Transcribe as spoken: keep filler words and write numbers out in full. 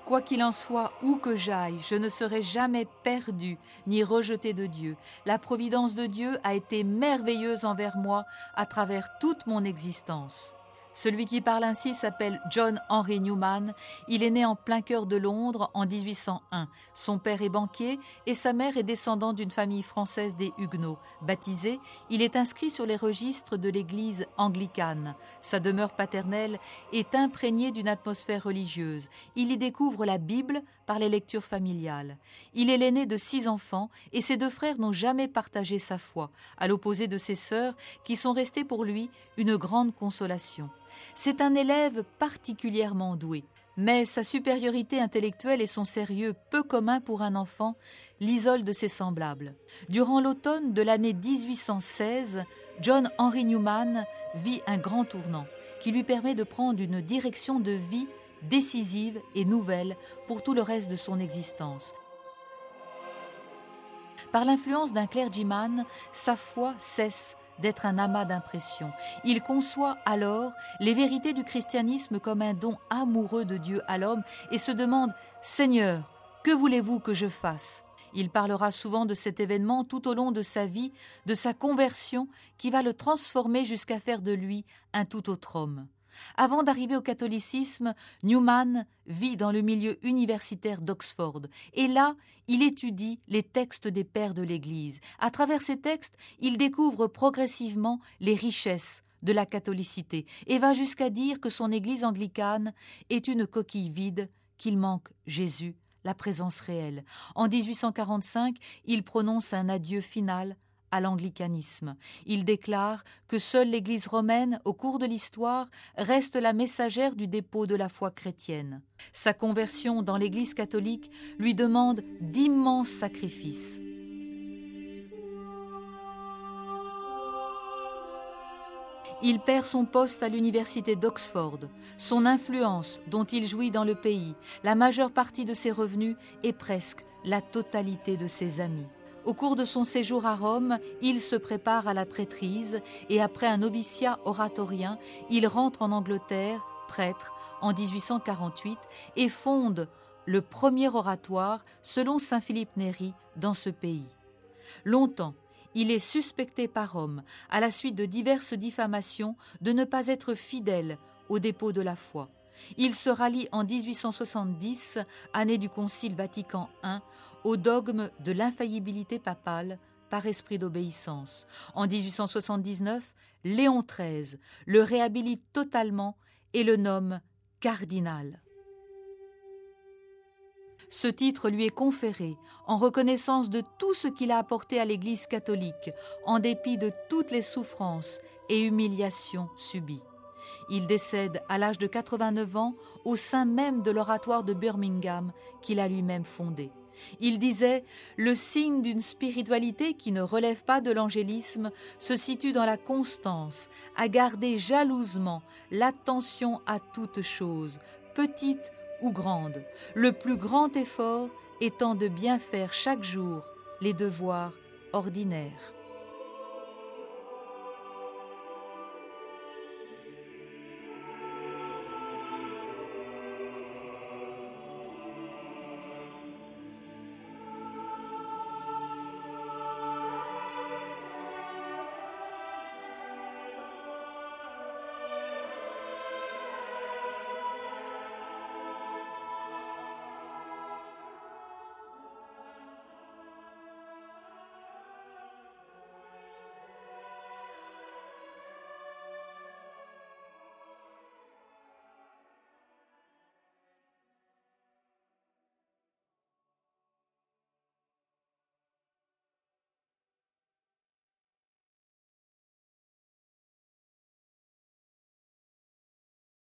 Quoi qu'il en soit, où que j'aille, je ne serai jamais perdu ni rejeté de Dieu. La providence de Dieu a été merveilleuse envers moi à travers toute mon existence. Celui qui parle ainsi s'appelle John Henry Newman. Il est né en plein cœur de Londres en dix-huit cent un. Son père est banquier et sa mère est descendante d'une famille française des Huguenots. Baptisé, il est inscrit sur les registres de l'église anglicane. Sa demeure paternelle est imprégnée d'une atmosphère religieuse. Il y découvre la Bible par les lectures familiales. Il est l'aîné de six enfants et ses deux frères n'ont jamais partagé sa foi, à l'opposé de ses sœurs qui sont restées pour lui une grande consolation. C'est un élève particulièrement doué, mais sa supériorité intellectuelle et son sérieux peu commun pour un enfant l'isolent de ses semblables. Durant l'automne de l'année dix-huit cent seize, John Henry Newman vit un grand tournant qui lui permet de prendre une direction de vie décisive et nouvelle pour tout le reste de son existence. Par l'influence d'un clergyman, sa foi cesse d'être un amas d'impressions. Il conçoit alors les vérités du christianisme comme un don amoureux de Dieu à l'homme et se demande « Seigneur, que voulez-vous que je fasse ?» Il parlera souvent de cet événement tout au long de sa vie, de sa conversion qui va le transformer jusqu'à faire de lui un tout autre homme. Avant d'arriver au catholicisme, Newman vit dans le milieu universitaire d'Oxford et là, il étudie les textes des pères de l'Église. À travers ces textes, il découvre progressivement les richesses de la catholicité et va jusqu'à dire que son Église anglicane est une coquille vide, qu'il manque Jésus, la présence réelle. En dix-huit cent quarante-cinq, il prononce un adieu final à l'anglicanisme. Il déclare que seule l'Église romaine, au cours de l'histoire, reste la messagère du dépôt de la foi chrétienne. Sa conversion dans l'Église catholique lui demande d'immenses sacrifices. Il perd son poste à l'université d'Oxford, son influence dont il jouit dans le pays, la majeure partie de ses revenus et presque la totalité de ses amis. Au cours de son séjour à Rome, il se prépare à la prêtrise et après un noviciat oratorien, il rentre en Angleterre, prêtre, en dix-huit cent quarante-huit et fonde le premier oratoire selon saint Philippe Néri dans ce pays. Longtemps, il est suspecté par Rome, à la suite de diverses diffamations, de ne pas être fidèle au dépôt de la foi. Il se rallie en dix-huit cent soixante-dix, année du Concile Vatican I, au dogme de l'infaillibilité papale par esprit d'obéissance. En dix-huit cent soixante-dix-neuf, Léon treize le réhabilite totalement et le nomme cardinal. Ce titre lui est conféré en reconnaissance de tout ce qu'il a apporté à l'Église catholique, en dépit de toutes les souffrances et humiliations subies. Il décède à l'âge de quatre-vingt-neuf ans au sein même de l'oratoire de Birmingham qu'il a lui-même fondé. Il disait « Le signe d'une spiritualité qui ne relève pas de l'angélisme se situe dans la constance, à garder jalousement l'attention à toute chose, petite ou grande, le plus grand effort étant de bien faire chaque jour les devoirs ordinaires. »